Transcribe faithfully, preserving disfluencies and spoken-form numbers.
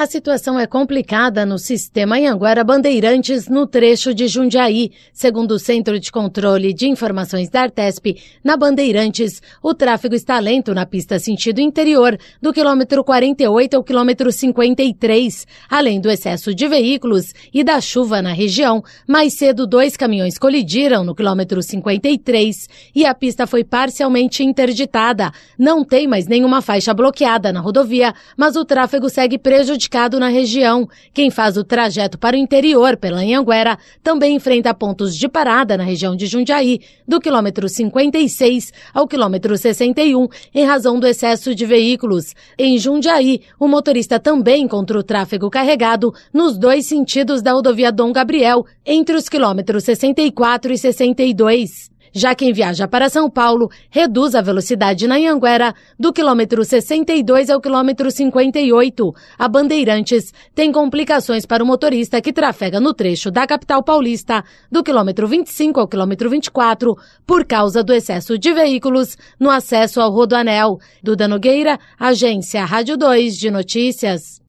A situação é complicada no sistema Anhanguera Bandeirantes, no trecho de Jundiaí. Segundo o Centro de Controle de Informações da Artesp, na Bandeirantes, o tráfego está lento na pista sentido interior, do quilômetro quarenta e oito ao quilômetro cinquenta e três. Além do excesso de veículos e da chuva na região, mais cedo dois caminhões colidiram no quilômetro cinquenta e três e a pista foi parcialmente interditada. Não tem mais nenhuma faixa bloqueada na rodovia, mas o tráfego segue prejudicado na região. Quem faz o trajeto para o interior pela Anhanguera também enfrenta pontos de parada na região de Jundiaí, do quilômetro cinquenta e seis ao quilômetro sessenta e um, em razão do excesso de veículos. Em Jundiaí, o motorista também encontra o tráfego carregado nos dois sentidos da rodovia Dom Gabriel, entre os quilômetros sessenta e quatro e sessenta e dois. Já quem viaja para São Paulo reduz a velocidade na Anhanguera do quilômetro sessenta e dois ao quilômetro cinquenta e oito. A Bandeirantes tem complicações para o motorista que trafega no trecho da capital paulista do quilômetro vinte e cinco ao quilômetro vinte e quatro por causa do excesso de veículos no acesso ao Rodoanel. Duda Nogueira, Agência Rádio dois de Notícias.